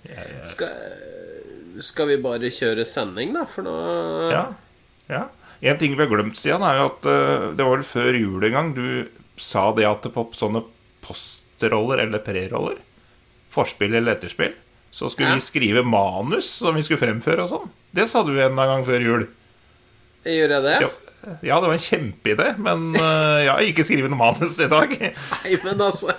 Skal vi bare kjøre sending da, for nå... Ja. En ting vi har glemt, Stian, jo at det var vel før jul en gang du sa det at på sånne postroller eller preroller, forspill eller etterspill, så skulle vi skrive manus som vi skulle fremføre og sånn. Det sa du en gang før jul. Gjør jeg det? Ja, det var en kjempeidé, men jeg har ikke skrivet noe manus i dag. Nei, men altså,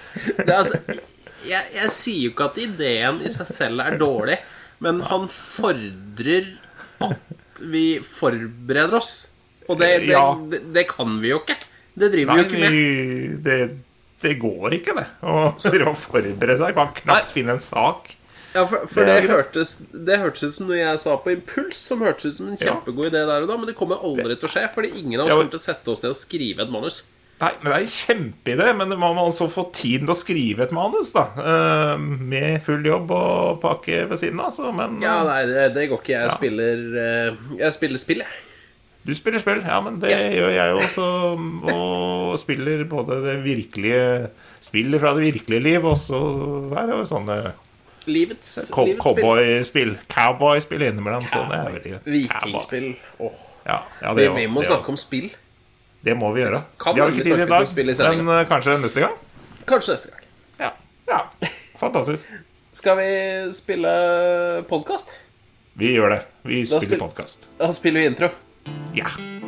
jeg sier jo ikke at ideen i seg selv dårlig, men han fordrer at vi forbereder oss. Og det kan vi jo ikke. Det driver vi jo ikke med. Det går ikke det å forberede seg. Man kan knapt finne en sak. Ja, for det hørtes ut som noe jeg sa på impuls, som hørtes ut som en kjempegod idé der og da, men det kommer aldri til å skje, fordi ingen av oss kommer til å sette oss ned og skrive et manus. Nei, men det en kjempeidé, men man må altså få tiden til å skrive et manus da, med full jobb og pakke ved siden av, så, men... Ja, nei, det går ikke. Jeg spiller spill, jeg. Du spiller spill, ja, men det gjør jeg også, og spiller både det virkelige spillet fra det virkelige liv, og så det jo sånne... Livets cowboyspill. Cowboyspill innimellom. Vikingspill. Vi må snakke om spill. Det må vi gjøre. Vi har ikke tid i dag, men kanskje neste gang? Kanskje neste gang. Ja, fantastisk. Skal vi spille podcast? Vi gjør det. Vi spiller podcast. Da spiller vi intro. Ja.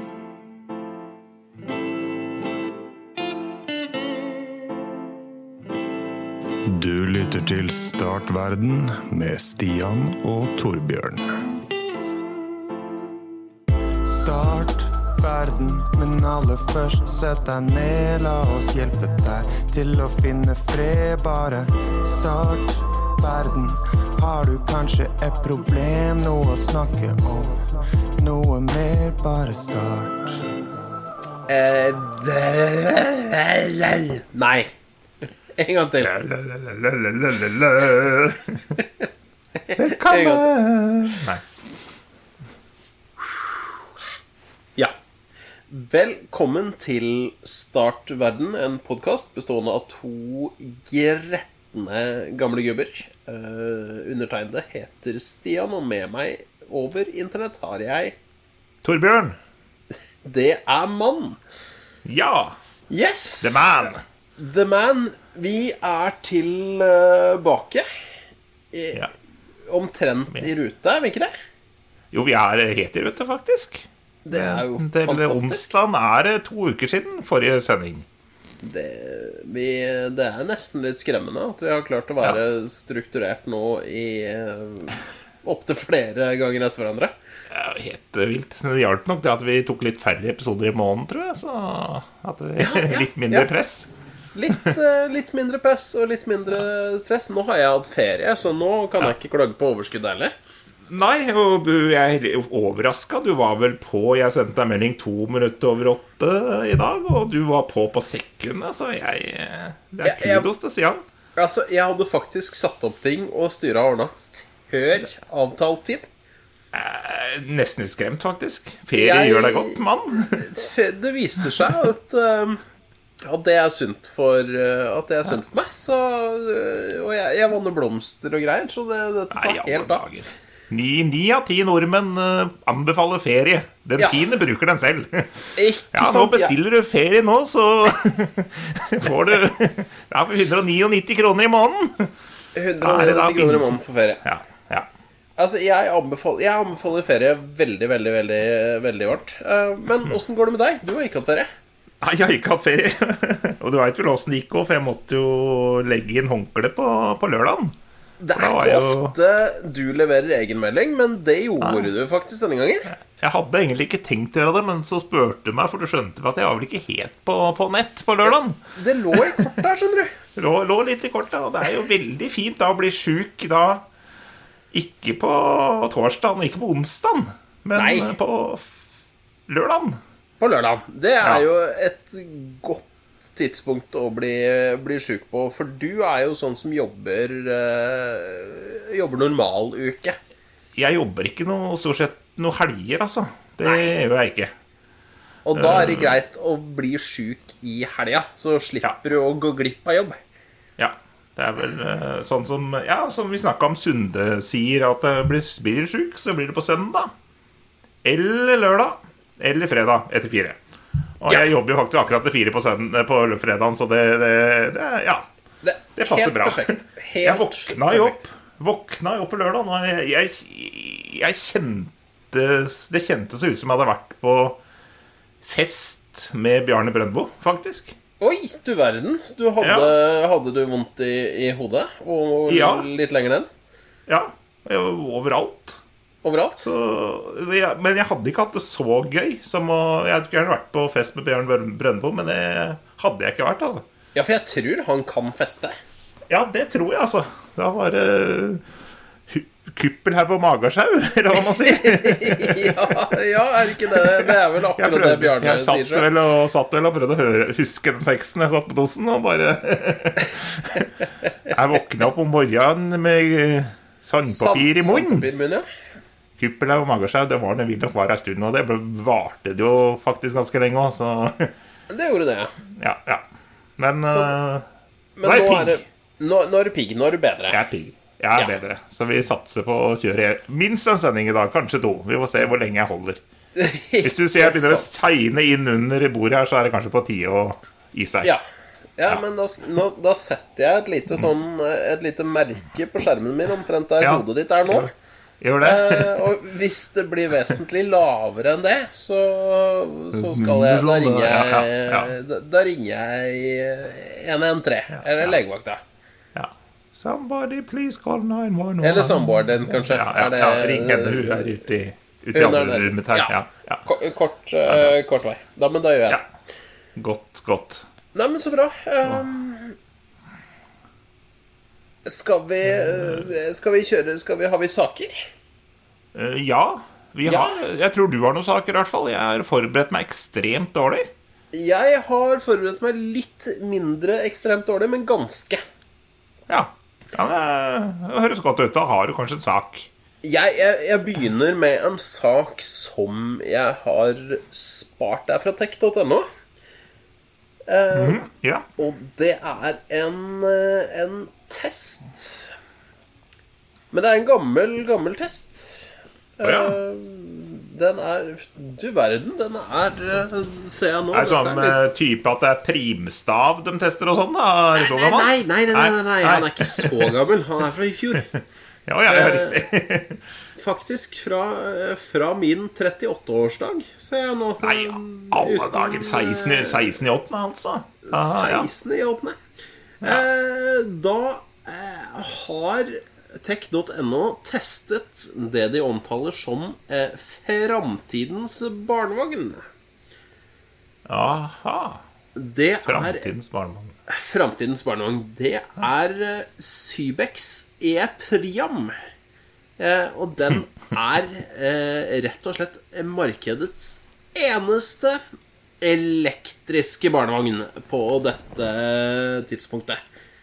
Du lytter til Startverden med Stian og Torbjørn. Start verden, men aller først sett deg ned. La oss hjelpe deg til å finne fred. Bare start verden. Har du kanskje et problem, noe å snakke om? Noe mer, bare start. Nei. En gang til. Velkommen. Nei. Ja. Velkommen til Startverden, en podcast bestående av to grettende gamle gubber. Undertegnede heter Stian, og med meg over internett har jeg Torbjørn. Det mann. Ja. Yes. The man. The man. Vi tilbake omtrent i rute, er vi ikke det? Jo, vi helt i rute, faktisk. Det jo til fantastisk. Onsdagen 2 uker siden forrige sending. Det nesten litt skremmende at vi har klart å være strukturert nå i opp til flere ganger etter hverandre. Helt vilt. Det hjalp nok det at vi tok litt færre episoder i måneden, tror jeg. Så at vi litt mindre press. Litt mindre press og litt mindre stress. Nå har jeg hatt ferie, så nå kan jeg ikke klage på overskudd heller. Nei, og jeg overrasket. Du var vel på, jeg sendte deg melding 2 minutter over 8 i dag, og du var på sekundet, så det kudos til Stian. Altså, jeg hadde faktisk satt opp ting og styret og ordnet før avtalt tid. Nesten litt skremt, faktisk. Ferie gjør deg godt, mann. Det viser seg at det sunt for meg, så, og jeg vanner blomster og greier, så dette tar helt av. 9 av 10 nordmenn anbefaler ferie. Den 10. bruker den selv. Nå bestiller du ferie nå, så får du for 199 kroner i måneden. 199 kroner i måneden for ferie. Ja. Altså, jeg anbefaler ferie veldig, veldig, veldig, veldig varmt. Men hvordan går det med deg? Du har ikke hatt ferie. Nei, jeg har ikke hatt ferie. Og du vet vel hvordan det gikk, for jeg måtte jo legge inn håndkle på lørdagen. Det ikke ofte du leverer egenmelding, men det gjorde du faktisk denne gangen. Jeg hadde egentlig ikke tenkt å gjøre det, men så spurte du meg, for du skjønte at jeg var vel ikke helt på nett på lørdagen. Det lå i kort der, skjønner du. Lå litt i kort, og det jo veldig fint da å bli syk da, ikke på torsdagen og ikke på onsdagen, men på lørdagen. På lørdagen. Det jo et godt tidspunkt å bli syk på, for du jo sånn som jobber normal uke. Jeg jobber ikke stort sett noe helger, altså. Det gjør jeg ikke. Og da det greit å bli syk i helga, så slipper du å gå glipp av jobb. Ja. Det vel sånn som vi snakket om Sunde sier, at blir syk, så blir det på søndag. Eller lørdag. Eller fredag etter 4. Og jeg jobber jo faktisk akkurat til 4 på fredagen, så det passer bra. Jeg våkna jo opp på lørdag, og jeg kjente det kjentes ut som jeg hadde vært på fest med Bjarne Brøndbo, faktisk. Oi, du verden. Hadde du vondt i hodet? Og litt lenger ned? Ja, overalt. Men jeg hadde ikke hatt det så gøy som jeg hadde gjerne vært på fest med Bjarne Brøndbo, men det hadde jeg ikke vært, altså. Ja, for jeg tror han kan feste. Ja, det tror jeg, altså. Da var det kuppelhaug og magersjau, eller hva man sier. ja, er ikke det? Det er vel akkurat det Bjarne sier selv. Jeg satt vel og prøvde å huske den teksten jeg satt på dosen, og bare Jeg våkna opp om morgenen med sandpapir i munnen. Ja. Kuppelhaug og magersjau, det var det vi nok var en stund, og det varte det jo faktisk ganske lenge også, så det gjorde det, ja. Men nå er det Nå er du pigg, nå er du bedre. Jeg er pigg, jeg er bedre. Så vi satser på å kjøre minst en sending i dag, kanskje 2. Vi får se hvor lenge jeg holder. Hvis du sier jeg begynner å segne inn under bordet her, så er det kanskje på tide å gi seg. Ja, men da setter jeg et lite merke på skjermen min omtrent der hodet ditt er nå. Gjør det. Og hvis det blir vesentlig lavere enn det, så skal jeg Da ringer jeg 113 eller legevakta. Somebody please call 911. Eller samboeren din, kanskje. Ring henne, hun er ute i andre rommet her. Kort vei. Men da gjør jeg det. Godt. Nei, men så bra. Har vi saker? Ja, vi har. Jeg tror du har noen saker i hvert fall. Jeg har forberedt meg ekstremt dårlig. Jeg har forberedt meg litt mindre ekstremt dårlig, men ganske. Ja, det høres godt ut. Da har du kanskje en sak. Jeg begynner med en sak som jeg har spart der fra tech.no. Og det er en test. Men det er en gammel test. Den er du verden, den er ser jeg nå. Er det sånn type at det er primstav de tester og sånn da? Nei, han er ikke så gammel. Han er fra i fjor. Ja, riktig. Faktisk fra min 38-årsdag, ser jeg nå. Nei, alle dager 16 i 8, altså. 16 i 8. Da har tech.no testet det de omtaler som fremtidens barnevogn. Aha. Det Fremtidens barnevogn. Det er Cybex E-Priam. Og den er rett og slett markedets eneste elektriske barnevogn på dette tidspunktet.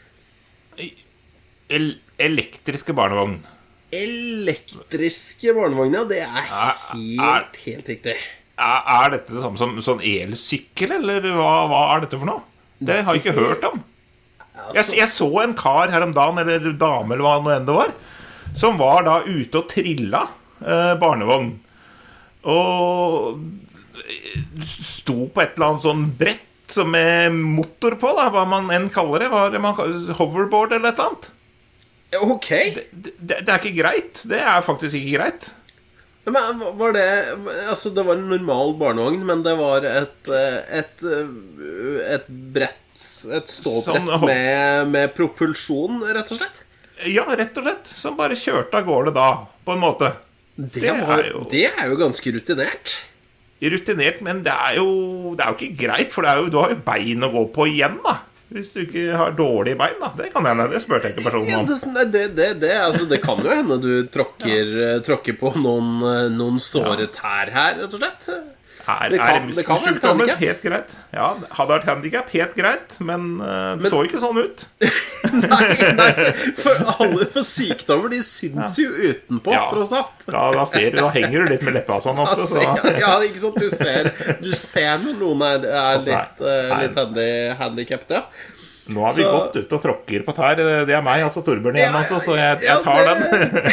Elektriske barnevogn. Elektriske barnevogner, det er helt riktig. Er dette det samme som sånn elsykkel, eller hva er dette for noe? Det har jeg ikke hørt om. Jeg så en kar her om dagen, eller dame, eller hva nå enn det var, som var da ute og trilla barnevogn. Og sto på et eller annet sånn brett som med motor på, da, hva man enn kaller det. Hoverboard eller et eller annet. Ok. Det er ikke greit. Det er faktisk ikke greit. Men var det, altså det var en normal barnevogn, men det var et brett, et ståbrett med propulsjon, rett og slett? Ja, rett og slett. Som bare kjørte av gårde da, på en måte. Det er jo ganske rutinert. Rutinert, men det er jo ikke greit, for du har jo bein å gå på igjen da. Hvis du ikke har dårlige bein, da. Det kan hende, det spurte jeg ikke personen om. Det kan jo hende du tråkker på noen såre tær her, rett og slett. Det kan være handicap. Helt greit. Ja, hadde vært handicap, helt greit. Men det så ikke sånn ut. Nei, for sykdommer, de syns jo utenpå, tross alt. Da ser du, da henger du litt med leppa sånn ofte. Ja, ikke sant, du ser når noen er litt handicappet, ja. Nå har vi gått ut og tråkker på tær. Det meg, altså Torbjørn igjen, altså, så jeg tar den.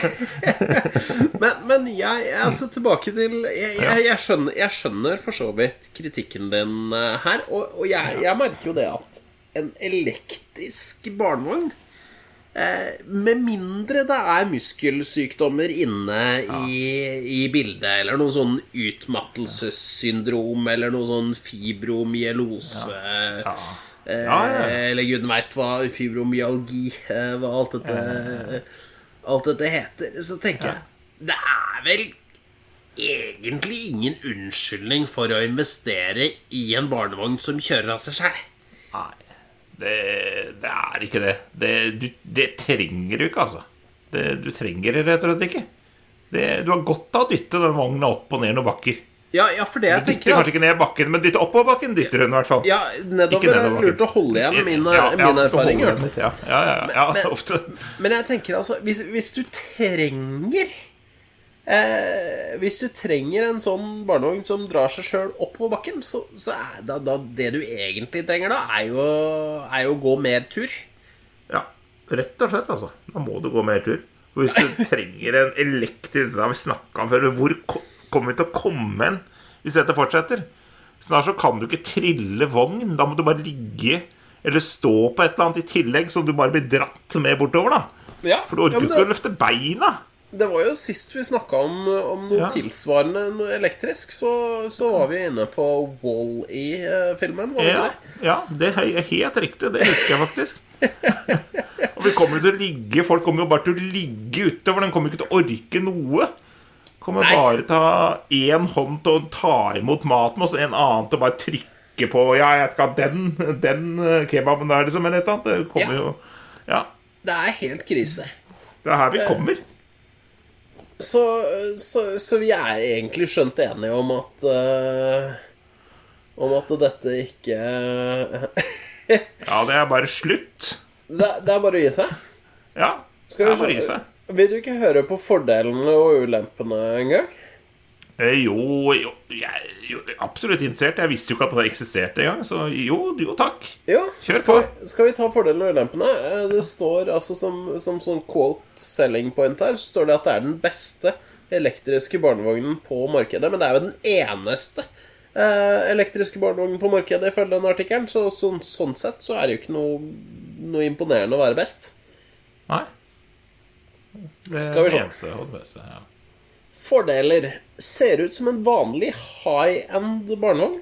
men jeg altså tilbake til jeg skjønner for så vidt kritikken din her. Og jeg merker jo det at en elektrisk barnevogn, med mindre det muskelsykdommer inne i bildet, eller noen sånn utmattelsessyndrom, eller noen sånn fibromyelose, eller gud vet hva, fibromyalgi, hva alt dette heter, så tenker jeg, det vel egentlig ingen unnskyldning for å investere i en barnevogn som kjører av seg selv. Nei, det ikke det. Det trenger du ikke, altså. Du trenger det rett og slett ikke. Du har godt av å dytte den vognen opp og ned noen bakker. Ja, for det jeg tenker... Du dytter kanskje ikke ned bakken, men dytte opp på bakken dytter hun i hvert fall. Ja, nedover lurt å holde igjen min erfaring. Ofte. Men jeg tenker altså, hvis du trenger... hvis du trenger en sånn barnevogn som drar seg selv opp på bakken, så da det du egentlig trenger da, er jo å gå mer tur. Ja, rett og slett altså. Da må du gå mer tur. Og hvis du trenger en elektrisk, da har vi snakket om før, hvor kommer vi til å komme hen hvis dette fortsetter? Snart så kan du ikke trille vogn, da må du bare ligge eller stå på et eller annet i tillegg, så du bare blir dratt med bortover da. Ja, for du orker ikke å løfte beina. Det var jo sist vi snakket om noe tilsvarende elektrisk, så var vi inne på Wall-E-filmen, var det det? Ja, det helt riktig, det husker jeg faktisk. Og vi kommer til å ligge, folk kommer jo bare til å ligge ute, for den kommer ikke til å orke noe. Kommer bare til å ha en hånd til å ta imot maten, og så en annen til å bare trykke på, jeg skal ha den kebaben der, liksom, eller et annet. Det kommer jo, Det helt krise. Det her vi kommer. Så vi egentlig skjønt enige om at dette ikke Ja, det bare slutt. Det bare å gi seg. Ja, det bare å gi seg. Vil du ikke høre på fordelene og ulempene en gang? Jo, jeg er absolutt interessert. Jeg visste jo ikke at det eksisterte en gang, så jo takk. Kjør på. Skal vi ta fordelene og ulempene? Det står altså som sånn quote selling point her, så står det at det den beste elektriske barnevognen på markedet, men det jo den eneste elektriske barnevognen på markedet ifølge den artikkelen, så sånn sett så det jo ikke noe imponerende å være best. Nei. Skal vi se. Fordeler. Ser ut som en vanlig high-end barnevogn.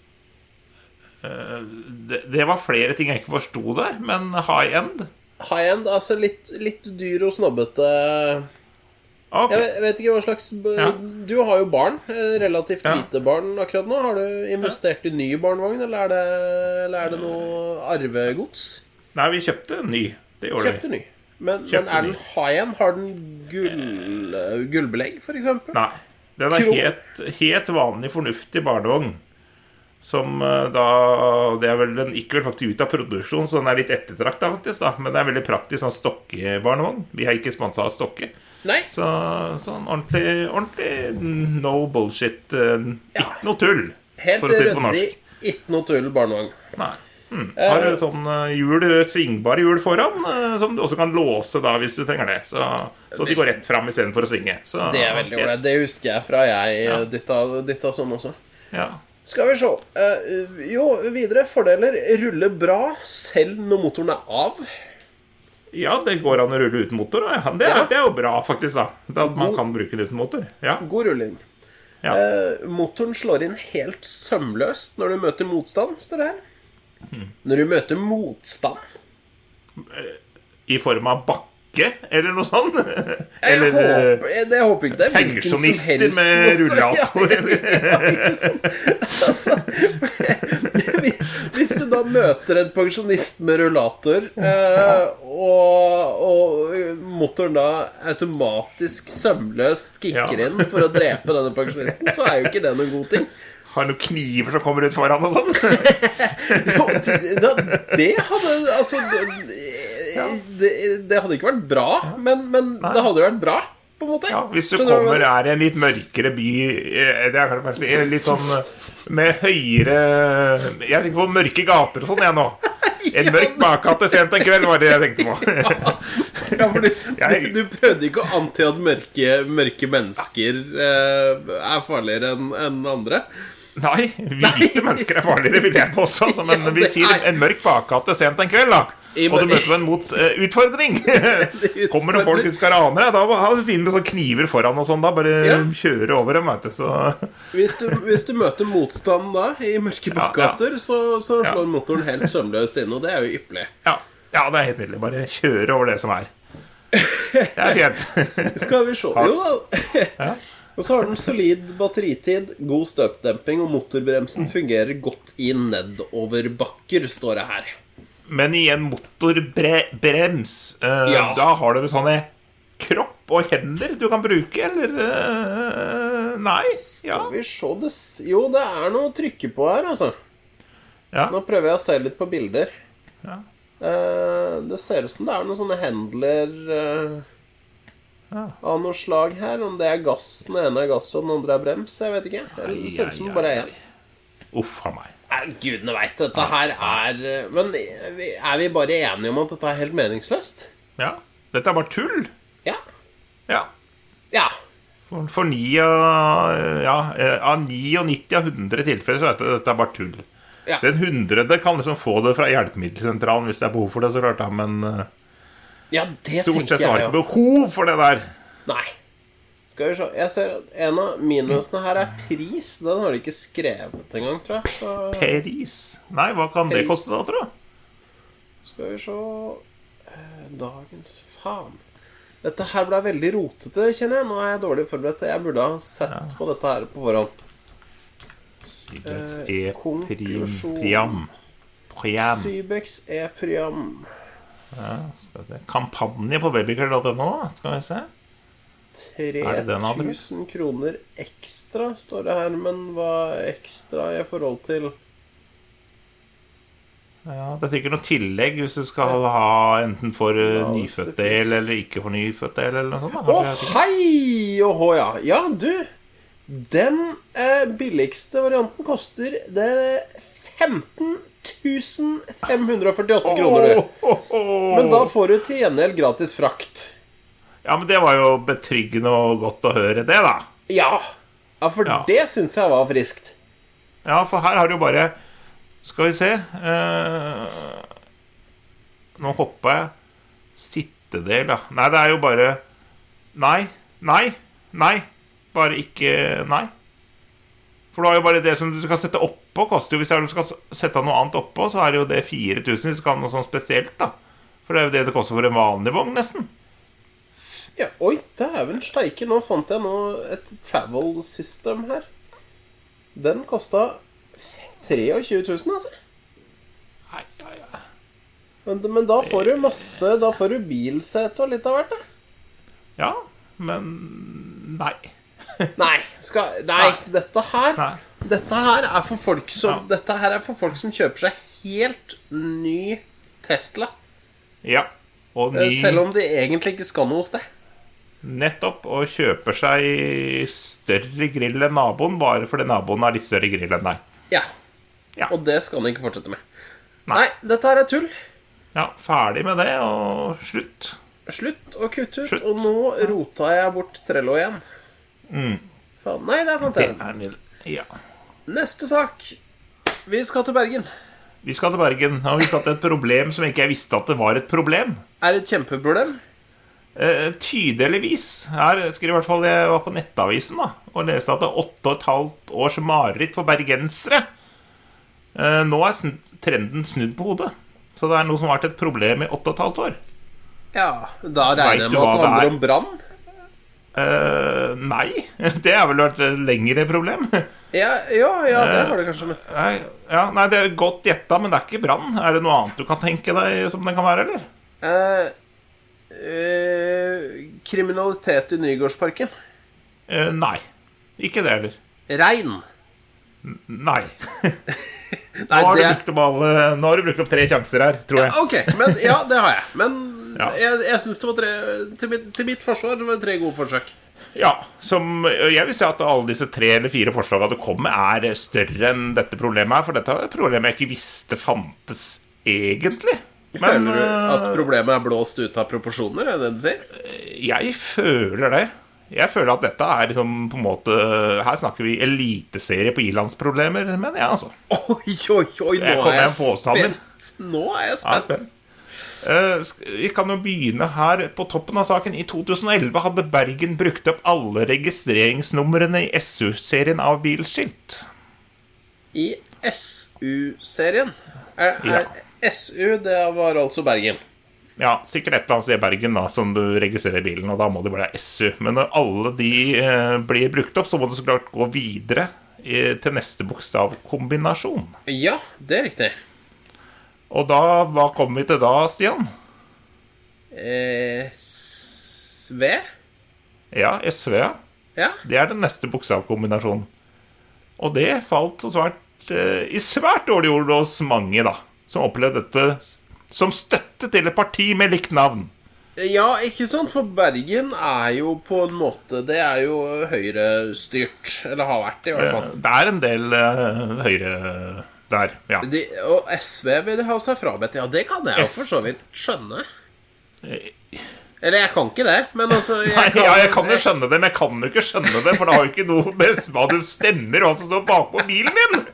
Det var flere ting jeg ikke forstod der, men high-end? High-end, altså litt dyr og snobbete. Okay. Jeg vet ikke hva slags... Du har jo barn, relativt lite barn akkurat nå. Har du investert i ny barnevogn, eller er det noe arvegods? Nei, vi kjøpte en ny. Det gjorde vi. Kjøpte ny. Men den high-end? Har den gullbelegg, for eksempel? Nei, den helt vanlig, fornuftig barnevogn. Som da... Den gikk vel faktisk ut av produksjon, så den litt ettertraktet faktisk da. Men det veldig praktisk sånn Stokke-barnevogn. Vi har ikke sponset av Stokke. Nei. Sånn ordentlig no bullshit. Ikke noe tull. Helt ryddig, ikke noe tull barnevogn. Nei. Har du sånn svingbare hjul foran, som du også kan låse da hvis du trenger det, så de går rett frem i stedet for å svinge. Så, det veldig ålreit. Det husker jeg fra jeg dytta sånn også. Ja. Skal vi se. Jo, videre fordeler. Rulle bra selv når motoren av. Ja, det går an å rulle uten motor. Det jo bra faktisk da, at man kan bruke det uten motor. God rulling. Motoren slår inn helt sømløst når du møter motstand, står det her. Når du møter motstand i form av bakke eller noe sånt? Jeg håper ikke det. Pensjonister med rullator. Ikke sånn. Altså, hvis du da møter en pensjonist med rullator, og motoren da automatisk sømløst kicker inn for å drepe denne pensjonisten, så jo ikke det noen god ting. Har noen kniver som kommer ut foran og sånn? Det hadde altså det hadde ikke vært bra, men det hadde vært bra på en måte. Ja, hvis du kommer i en litt mørkere by, det kanskje litt sånn med høyere, jeg tenker på mørke gater og sånn nå. En mørk bakgate sent en kveld var det jeg tenkte på. Ja, fordi du prøvde ikke å ante at mørke mennesker er farligere enn andre. Nei, hvite mennesker er farligere, vil jeg påstå. Men vi sier en mørk bakgate sent en kveld, da. Og du møter en utfordring. Kommer det folk ut skal rane deg, da finner du sånn kniver foran og sånn, da bare kjøre over dem, vet du. Så. Hvis du møter motstand da i mørke bakgater, så slår motoren helt sømløst inn, og det er jo ypperlig. Ja, det er helt nydelig. Bare kjøre over det som er. Det er fint. Skal vi se. Jo da. Og så har den solid batteritid, god støpdemping, og motorbremsen fungerer godt i nedoverbakker, står det her. Men i en motorbrems, da har du sånne kropp og hender du kan bruke, eller? Nei, Skal vi se det. Jo, det er noe å trykke på her, altså. Nå prøver jeg å se litt på bilder. Det ser ut som det er noen sånne handler av noe slag her. Om det er gass, den ene er gass og den andre er brems, jeg vet ikke. Det ser ut som det bare er en. Uffa meg. Gudene vet, dette her men er vi bare enige om at dette er helt meningsløst? Ja, dette er bare tull. Ja. For 9 av 99 av 100 tilfeller så er dette bare tull. Den 100 kan liksom få det fra hjelpemiddelsentralen hvis det er behov for det, så klart da, men det stort sett har ikke behov for det der. Nei. Skal vi se, jeg ser at en av minusene her er pris. Den har de ikke skrevet en gang, tror jeg. Så... Pris? Nei, hva kan det koste da, tror jeg? Skal vi se... Dagens faen. Dette her ble veldig rotete, kjenner jeg. Nå er jeg dårlig forberedt. Jeg burde ha sett på dette her på forhånd. Cybex E-Priam. Ja, skal vi se. Kampanje på babykøll.no, skal vi se. 3000 kroner ekstra, står det her. Men hva er ekstra i forhold til? Ja, det er sikkert noe tillegg hvis du skal ha enten for nyfødt del eller ikke for nyfødt del eller noe sånt. Hei! Ja, du, den billigste varianten koster det 15 548 kroner, du. Men da får du til gjengjeld gratis frakt. Ja, men det var jo betryggende og godt å høre det, da. Ja, for det synes jeg var friskt. Ja, for her har du bare... Skal vi se. Nå hopper jeg. Sittedel, da. Nei, det er jo bare... Nei. Bare ikke... Nei. For du har jo bare det som du skal sette oppå, koster jo... Hvis du skal sette noe annet oppå, så er det jo det 4000, hvis du skal ha noe sånn spesielt, da. For det er jo det koster for en vanlig vogn, nesten. Ja, oi, dæven steike. Nå fant jeg et travel system her. Den kostet 23 000, altså. Ja. Men da får du masse. Da får du bilsete og litt av hvert, da. Ja, men nei. Nei, dette her er for folk som Dette her er for folk som kjøper seg helt ny Tesla. Ja, og ny... Selv om de egentlig ikke skal noe sted. Nettopp, og kjøper seg større grill enn naboen, bare fordi naboen har litt større grill enn deg. Ja. Og det skal han ikke fortsette med. Nei, dette her er tull. Ja, ferdig med det, og slutt. Slutt å kutte ut. Og nå rota jeg bort Trello igjen. Faen, nei, der fant jeg den. Ja. Neste sak. Vi skal til Bergen. Vi skal til Bergen, og vi skal til et problem som ikke jeg visste at det var et problem. Er det et kjempeproblem? Tydeligvis. Her skriver i hvert fall jeg var på Nettavisen da, og leste at det er 8,5 års mareritt for bergensere. Nå er trenden snudd på hodet. Så det er noe som har vært et problem i 8,5 år. Ja, da regner jeg med at det handler om brann. Nei, det har vel vært et lengre problem. Ja, det har det kanskje. Nei, det er godt gjettet, men det er ikke brann. Er det noe annet du kan tenke deg som det kan være, eller? Kriminalitet i Nygårdsparken? Nei, ikke det heller. Regn? Nei. Nå har du brukt opp 3 sjanser her, tror jeg. Ja, ok, men det har jeg. Men jeg synes det var 3 til mitt forsvar, det var 3 gode forsøk. Ja, jeg vil si at alle disse 3 eller 4 forslagene du kom med er større enn dette problemet her. For dette er et problem jeg ikke visste fantes egentlig. Føler du at problemet blåst ut av proporsjoner, er det du sier? Jeg føler det. Jeg føler at dette liksom på en måte. Her snakker vi eliteserie på ilandsproblemer. Men ja, altså. Oi, nå er jeg spent. Nå er jeg spent. Vi kan jo begynne her på toppen av saken. I 2011 hadde Bergen brukt opp alle registreringsnumrene i SU-serien av bilskilt. I SU-serien? SU, det var altså Bergen. Ja, sikkert et eller annet sted i Bergen da, som du registrerer bilen, og da må det være SU. Men når alle de blir brukt opp, så må du så klart gå videre til neste bokstavkombinasjon. Ja, det er riktig. Og da, hva kommer vi til da, Stian? SV? Ja, SV, ja. Det er den neste bokstavkombinasjonen. Og det falt i svært dårlig ord hos mange da, som opplevde dette som støtte til et parti med likt navn. Ja, ikke sant? For Bergen er jo på en måte, det er jo høyrestyrt, eller har vært i hvert fall. Det er en del høyre der, ja. Og SV vil ha seg frabedt, ja, det kan jeg jo for så vidt skjønne. Eller jeg kan ikke det, men altså jeg kan jo skjønne det, men jeg kan jo ikke skjønne det, for det har jo ikke noe med hva du stemmer og så bak på bilen din.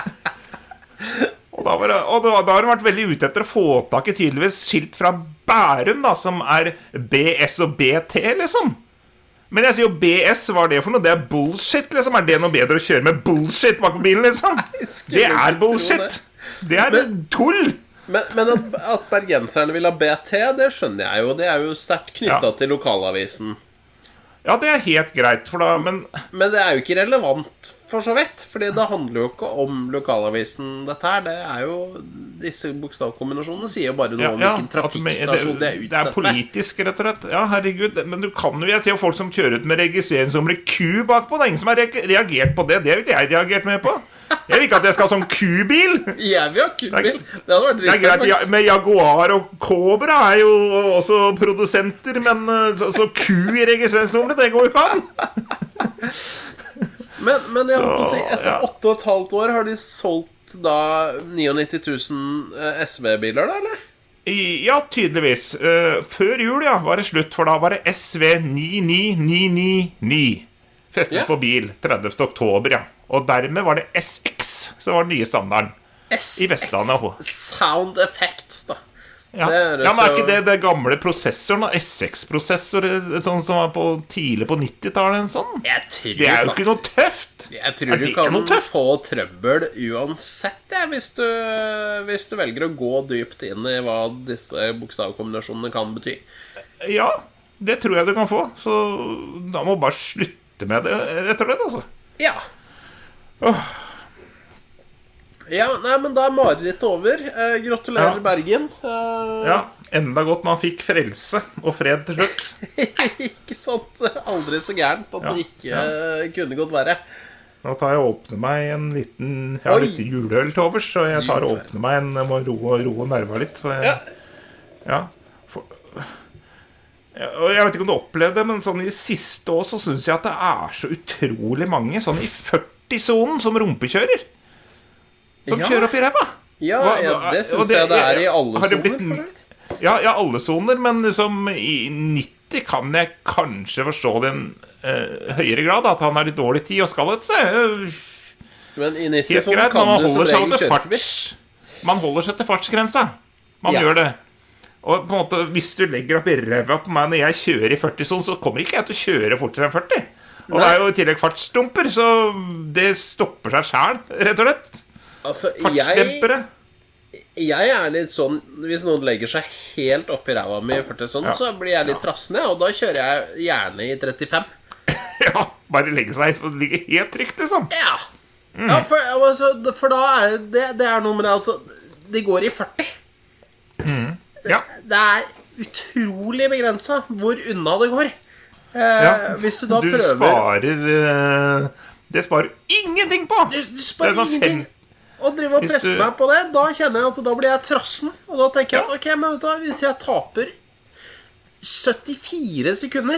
Og da har du vært veldig ute etter å få tak i tydeligvis skilt fra Bærum da, som er BS og BT liksom. Men jeg sier jo BS, hva er det for noe? Det er bullshit liksom. Er det noe bedre å kjøre med bullshit bak på bilen liksom? Det er bullshit. Det er tull. Men at bergenserne vil ha BT, det skjønner jeg jo. Det er jo sterkt knyttet til lokalavisen. Ja, det er helt greit for da, men det er jo ikke relevant for så vidt, fordi det handler jo ikke om lokalavisen dette her. Det er jo, disse bokstavkombinasjonene sier jo bare noe om hvilken trafikkstasjon det er utsatt. Det er politisk, rett og slett. Ja, herregud, men du kan jo, jeg ser jo folk som kjører ut med registreringsnummer Q bakpå. Det er ingen som har reagert på det. Det ville jeg reagert med på. Jeg vil ikke at jeg skal ha sånn Q-bil. Jeg vil ha Q-bil. Det hadde vært riktig. Det er greit, med Jaguar og Cobra er jo også produsenter, men så Q i registreringsnummeret, det går jo ikke an. Men jeg holdt på å si, etter 8,5 år har de solgt da 99 000 SV-biler da, eller? Ja, tydeligvis. Før jul, ja, var det slutt, for da var det SV 99999 festet på bil 30. oktober, ja. Og dermed var det SX som var den nye standarden i Vestlandet. Sound effects da. Ja, men er ikke det gamle prosessoren, SX-prosessor, sånn som var tidlig på 90-tallet, sånn? Det er jo ikke noe tøft. Jeg tror du kan få trøbbel uansett, hvis du velger å gå dypt inn i hva disse bokstavkombinasjonene kan bety. Ja, det tror jeg du kan få. Så da må du bare slutte med det, rett og slett, altså. Ja. Ja, nei, men da er mareritt over. Gratulerer, Bergen. Ja, enda godt man fikk frelse og fred til slutt. Ikke sant? Aldri så gærent at det ikke kunne gått verre. Nå tar jeg og åpner meg en liten. Jeg har litt juleøl til overs, så jeg tar og åpner meg en. Jeg må roe nerva litt. Og jeg vet ikke om du opplevde det, men sånn i siste år så synes jeg at det er så utrolig mange sånn i 40-sonen som rumpekjører, som kjører opp i ræva. Ja, det synes jeg det er i alle soner, for så vidt. Ja, alle soner, men liksom i 90 kan jeg kanskje forstå det en høyere grad, at han har litt dårlig tid og skal et seg. Men i 90-sonen kan du som regel kjøre forbi. Man holder seg til fartsgrensa. Man gjør det. Og på en måte, hvis du legger opp i ræva på meg når jeg kjører i 40-sonen, så kommer ikke jeg til å kjøre fortere enn 40. Og det er jo i tillegg fartsdumper, så det stopper seg selv, rett og slett. Altså, fartsdempere. Jeg er litt sånn, hvis noen legger seg helt opp i ræva mi i 40-sonen, så blir jeg litt trassende, og da kjører jeg gjerne i 35. Ja, bare legge seg, for det ligger helt trygt, liksom. Ja, for da er det er noe med det, altså, de går i 40. Det er utrolig begrenset hvor unna det går. Hvis du da prøver det sparer ingenting på. Du sparer ingenting. Og driver og presser meg på det, da kjenner jeg at da blir jeg trassen. Og da tenker jeg at ok, men vet du hva, hvis jeg taper 74 sekunder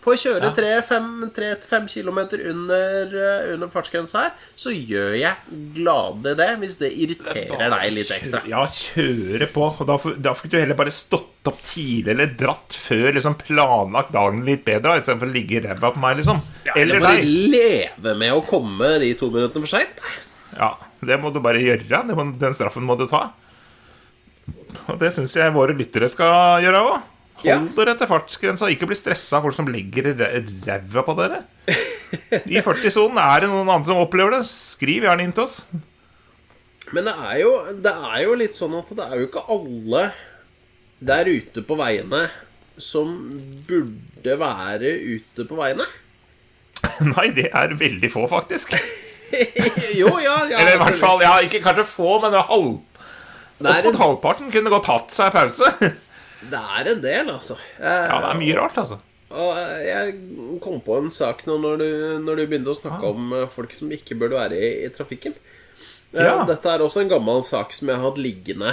på å kjøre 3-5 kilometer under fartsgrensa her, så gjør jeg glade det, hvis det irriterer deg litt ekstra. Ja, kjøre på. Og da fikk du heller bare stått opp tidlig eller dratt før, liksom planlagt dagen litt bedre, i stedet for å ligge i ræva på meg, liksom. Ja, eller bare leve med å komme de 2 minuttene for sent. Ja, det må du bare gjøre. Den straffen må du ta. Og det synes jeg våre lyttere skal gjøre også. Hold dere til fartsgrensa, ikke bli stresset av folk som legger ræva på dere. I 40-sonen det noen andre som opplever det. Skriv gjerne inn til oss. Men det er jo litt sånn at det er jo ikke alle der ute på veiene som burde være ute på veiene. Nei, det er veldig få faktisk. Jo, ja. Eller i hvert fall, ikke kanskje få, men opp mot halvparten kunne godt tatt seg pause. Det er en del, altså. Ja, det er mye rart, altså. Og jeg kom på en sak nå når du begynte å snakke om folk som ikke burde være i trafikken. Dette er også en gammel sak som jeg har hatt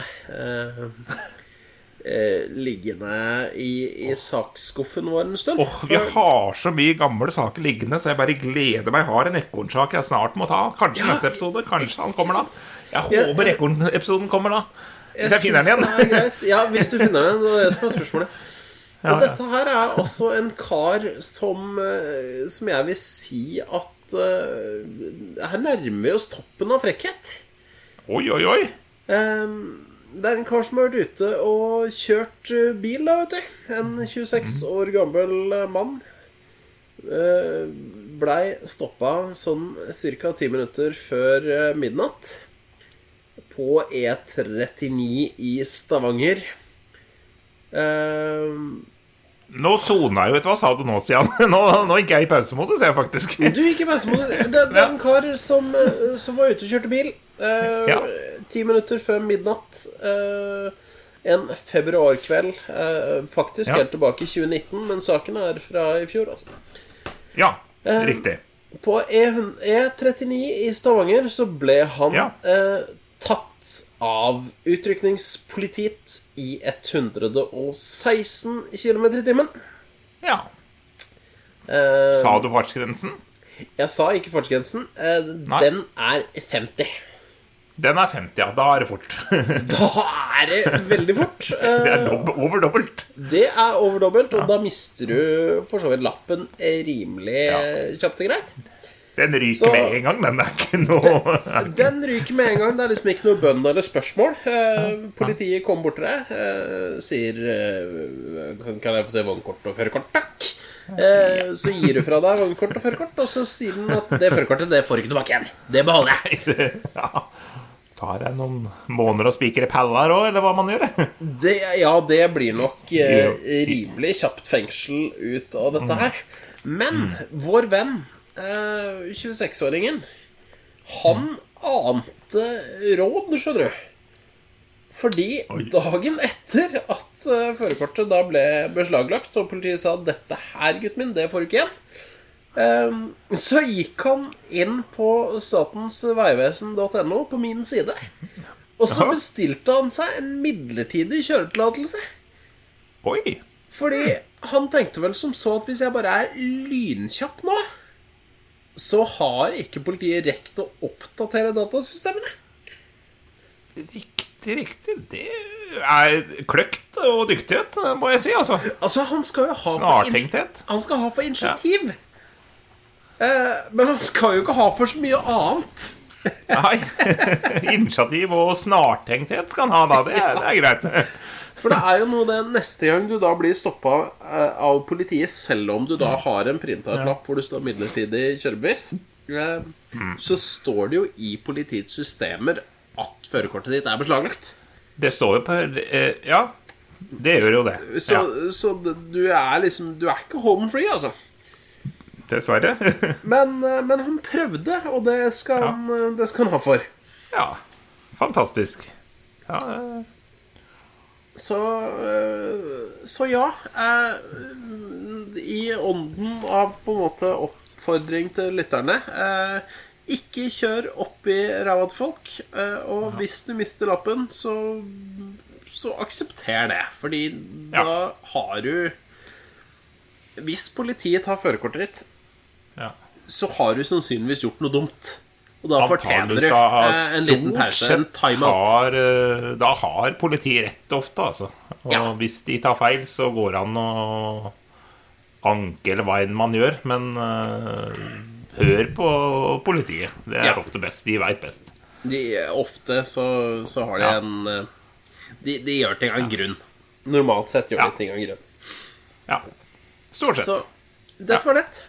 liggende i saksskuffen vår en stund. Vi har så mye gamle saker liggende, så jeg bare gleder meg. Jeg har en ekornsak jeg snart må ta. Kanskje neste episode, kanskje han kommer da. Jeg håper ekornepisoden kommer da. Hvis jeg finner den igjen. Ja, hvis du finner den, det er det som er spørsmålet. Og dette her er også en kar som jeg vil si at her nærmer vi oss toppen av frekkhet. Oi. Det er en kar som har vært ute og kjørt bil da, vet du. En 26 år gammel mann ble stoppet sånn cirka 10 minutter før midnatt på E39 i Stavanger. Nå zonet jeg jo, hva sa du nå, Stian? Nå gikk jeg i pausemodus, jeg faktisk. Du gikk i pausemodus. Det er en kar som var ute og kjørte bil 10 minutter før midnatt en februarkveld, faktisk helt tilbake i 2019, men saken er fra i fjor, altså. Ja, riktig. På E39 i Stavanger så ble han tatt av utrykningspolitiet i 116 km i timen. Ja. Sa du fartsgrensen? Jeg sa ikke fartsgrensen. Den er 50. Den er 50, ja. Da er det fort. Da er det veldig fort. Det er overdobbelt. Det er overdobbelt, og da mister du for så vidt lappen rimelig kjapt og greit. Den ryker med en gang, den er ikke noe... Den ryker med en gang, det er liksom ikke noe bønn eller spørsmål. Politiet kommer bort til deg, sier kan jeg få se vognkort og førerkort, takk. Så gir du fra deg vognkort og førerkort, og så sier den at det førerkortet, det får ikke tilbake igjen. Det beholder jeg. Tar jeg noen måneder å spikre paller også, eller hva man gjør? Det blir nok rimelig kjapt fengsel ut av dette her. Men vår venn 26-åringen, han ante råd, skjønner du. Fordi dagen etter at førerkortet da ble beslaglagt, og politiet sa dette her, gutt min, det får du ikke igjen, så gikk han inn på statensvegvesen.no på min side, og så bestilte han seg en midlertidig kjøretillatelse. Oi. Fordi han tenkte vel som så at hvis jeg bare er lynkjapp nå, så har ikke politiet rekt å oppdatere datasystemene. Riktig. Det er kløkt og dyktighet, må jeg si, altså. Altså, han skal jo ha snartenkthet. Han skal ha for initiativ. Men han skal jo ikke ha for så mye annet. Nei. Initiativ og snartenkthet skal han ha da. Det er greit. For det er jo noe det neste gang du da blir stoppet av politiet, selv om du da har en printerlapp hvor det står midlertidig kjørebevis, så står det jo i politiets systemer at førerkortet ditt er beslaglagt. Det står jo på... ja, det gjør jo det. Så du er liksom... Du er ikke home free, altså. Dessverre. men han prøvde, og det skal han ha for. Ja, fantastisk. Ja, Så ja, i ånden av på en måte oppfordring til lytterne, ikke kjør opp i ræva til folk, og hvis du mister lappen, så aksepter det, fordi da har du hvis politiet tar førerkortet ditt, så har du sannsynligvis gjort noe dumt. Og da fortjener du en liten pause, en timeout. Da har politiet rett ofte, altså. Og hvis de tar feil, så går han å anke eller hva enn man gjør. Men hør på politiet. Det er ofte best. De vet best. Ofte så har de en... De gjør ting av en grunn. Normalt sett gjør de ting av en grunn. Ja, stort sett. Så dette var det.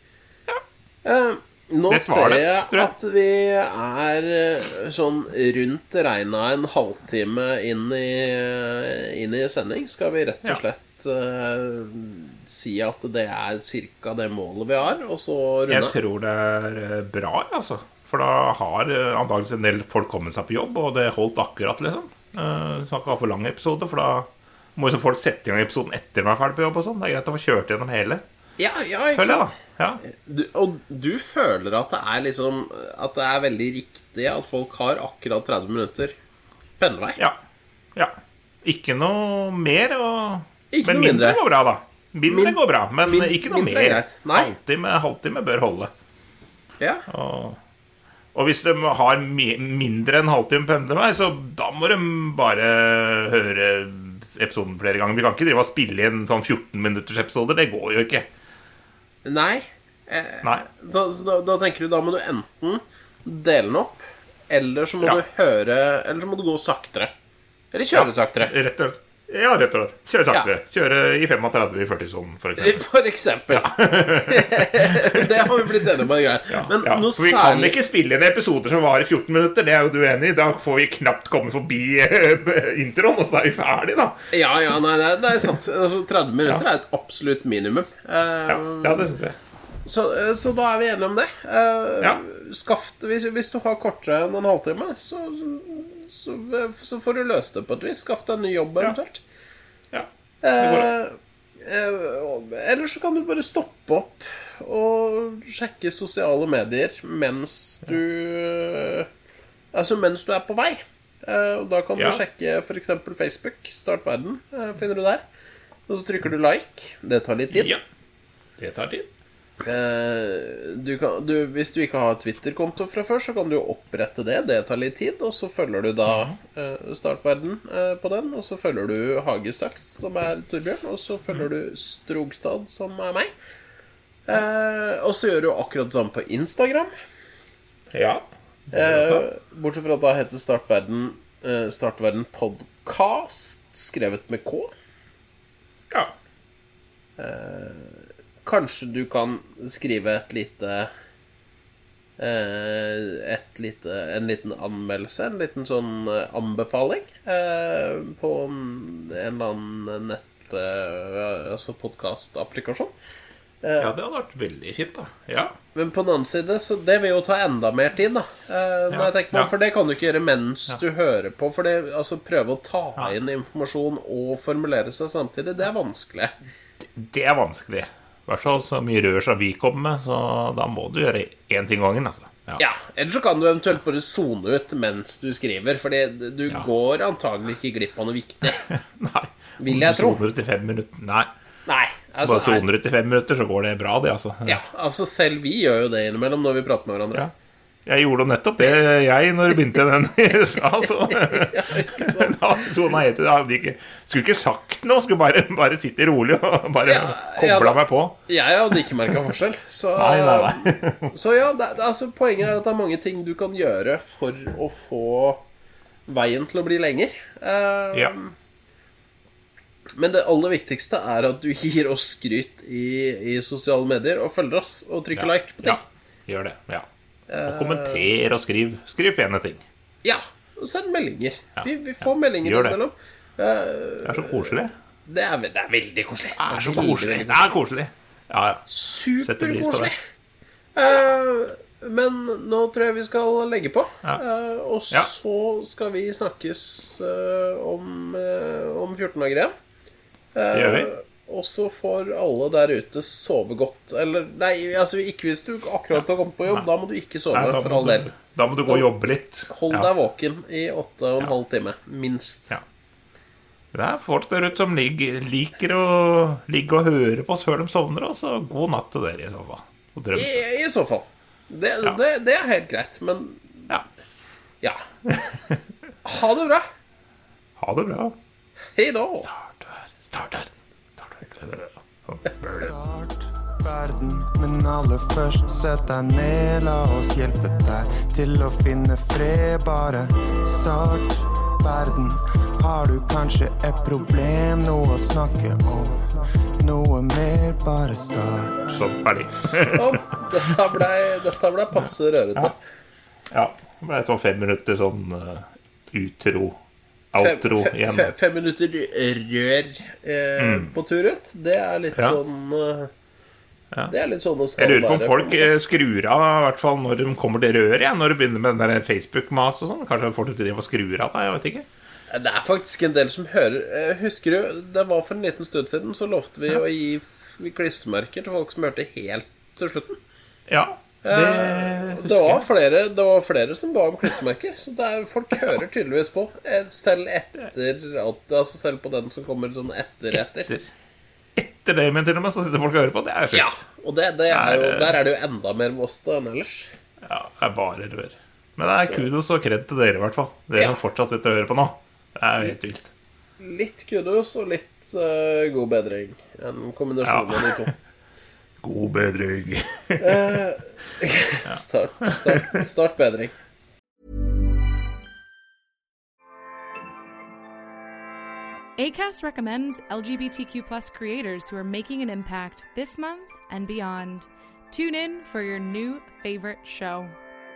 Nå ser jeg at vi er sånn rundt regnet en halvtime inn i sending. Skal vi rett og slett si at det er cirka det målet vi har, og så runde? Jeg tror det er bra, altså. For da har antageligvis en del folk kommet seg på jobb, og det holdt akkurat, liksom. Så ikke ha for lang episode, for da må jo folk sette i gang episoden etter man er ferdig på jobb og sånn. Det er greit å få kjørt gjennom hele. Ja, ikke sant? Og du føler at det er liksom, at det er veldig riktig at folk har akkurat 30 minutter pendlevei? Ja. Ikke noe mer, ikke men noe mindre går bra, da. Mindre går bra, men ikke noe mer. Halvtime bør holde. Ja. Og hvis de har mindre enn halvtime pendlevei, så da må de bare høre episoden flere ganger. Vi kan ikke drive og spille inn sånn 14 minutters episoder. Det går jo ikke. Nei. Da tenker du, da må du enten dele den opp, eller så må du høre, eller så må du gå saktere. Eller kjøre saktere. Rett og slett. Ja, rett og slett. Kjøre saktere. Kjøre i 35 i 40 sånn, for eksempel. Det har vi blitt enige på, greit. Men for vi kan ikke spille inn episoder som var i 14 minutter. Det er jo du enig i. Da får vi knapt komme forbi introen, og så er vi ferdig, da. Nei, det er sant. Altså, 30 minutter er et absolutt minimum. Ja, det synes jeg. Så da er vi enige om det. Hvis du har kortere enn en halvtime, så får du løse det på et vis. Skaff deg en ny jobb eventuelt. Eller så kan du bare stoppe opp og sjekke sosiale medier mens du er på vei. Og da kan du sjekke for eksempel Facebook. Start verden, finner du der. Og så trykker du like. Det tar litt tid. Ja, det tar tid. Hvis du ikke har Twitter-konto fra før, så kan du opprette det. Det tar litt tid. Og så følger du da Startverden på den. Og så følger du Hagesaks, som er Torbjørn. Og så følger du Strogstad, som er meg. Og så gjør du akkurat det samme på Instagram. Bortsett fra at da heter Startverden Podcast, skrevet med K. Kanskje du kan skrive en liten anmeldelse, en liten sånn anbefaling på en eller annen podcast-applikasjon. Det hadde vært veldig fint, da. Men på den annen side, så det vil jo ta enda mer tid, da. Når jeg tenker meg, for det kan du ikke gjøre mens du hører på. For det, altså, prøve å ta inn informasjon og formulere seg samtidig, det er vanskelig. Det er vanskelig. I hvert fall så mye rør som vi kommer med, så da må du gjøre én ting gangen, altså. Ellers så kan du eventuelt bare zone ut mens du skriver, fordi du går antagelig ikke glipp av noe viktig. Nei. Vil jeg tro. Zoner ut i 5 minutter. Nei, altså, bare zoner ut i 5 minutter, så går det bra, det, altså. Altså selv vi gjør jo det innimellom når vi prater med hverandre. Jeg gjorde nettopp det, når jeg begynte den i stad, så skulle ikke sagt noe, skulle bare sitte rolig og bare koble meg på. Jeg hadde ikke merket forskjell. Nei. Så altså, poenget er at det er mange ting du kan gjøre for å få veien til å bli lenger. Men det aller viktigste er at du gir oss skryt i sosiale medier og følger oss og trykker like på ting. Gjør det, og kommenter og skriv pene ting. Og send meldinger. Vi får meldinger innimellom. Det er så koselig. Det er veldig koselig. Det er så koselig. Det er koselig. Superkoselig. Men nå tror jeg vi skal legge på. Og så skal vi snakkes om 14 dager igjen. Det gjør vi. Og så får alle der ute sove godt. Eller, nei, altså ikke hvis du akkurat har kommet på jobb. Da må du ikke sove, for all del. Da må du gå og jobbe litt. Hold deg våken i 8,5 timer, minst. Det er folk der ute som liker å ligge og høre på oss før de sovner, og så god natt til dere i så fall. I så fall. Det er helt greit, men ja. Ha det bra. Ha det bra. Hei da. Start verden, men aller først sett deg ned. La oss hjelpe deg til å finne fred. Bare start verden. Har du kanskje et problem, noe å snakke om, noe mer, bare start. Sånn, ferdig. Dette ble passe rørete. Ja, det ble sånn 5 minutter sånn outro igjen. 5 minutter rør på tur ut. Det er litt sånn Det er litt sånn det skal være. Jeg lurer på om folk skrur av, i hvert fall når de kommer til rør igjen, når de begynner med den der Facebook-mas og sånn. Kanskje folk til å skrur av det, jeg vet ikke. Det er faktisk en del som hører. Husker du, det var for en liten stund siden, så lovte vi å gi klistremerker til folk som hørte helt til slutten. Ja, det var flere som ba om klistremerker. Så folk hører tydeligvis på. Selv på den som kommer sånn etter Etter det, men til og med så sitter folk og hører på. Det er sjukt. Ja, og der er det jo enda mer vost enn ellers. Ja, det er bare rør. Men det er kudos og kred til dere i hvert fall. Dere som fortsatt sitter og hører på nå. Det er jo helt vilt. Litt kudos og litt god bedring. En kombinasjon av de to. God bedring. Start bedring. Acast recommends LGBTQ+ creators who are making an impact this month and beyond. Tune in for your new favorite show.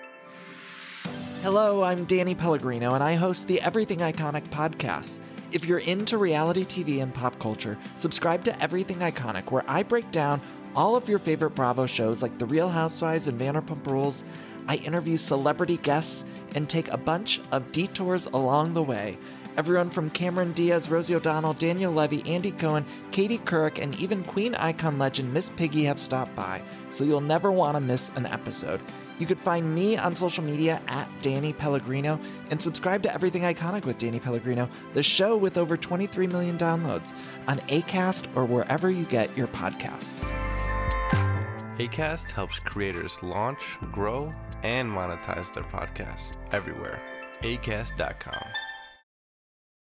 Hello, I'm Danny Pellegrino, and I host the Everything Iconic podcast. If you're into reality TV and pop culture, subscribe to Everything Iconic, where I break down all of your favorite Bravo shows like The Real Housewives and Vanderpump Rules. I interview celebrity guests and take a bunch of detours along the way. Everyone from Cameron Diaz, Rosie O'Donnell, Daniel Levy, Andy Cohen, Katie Couric, and even Queen icon legend Miss Piggy have stopped by, so you'll never want to miss an episode. You could find me on social media at Danny Pellegrino and subscribe to Everything Iconic with Danny Pellegrino, the show with over 23 million downloads on Acast or wherever you get your podcasts. Acast helps creators launch, grow, and monetize their podcasts everywhere. Acast.com.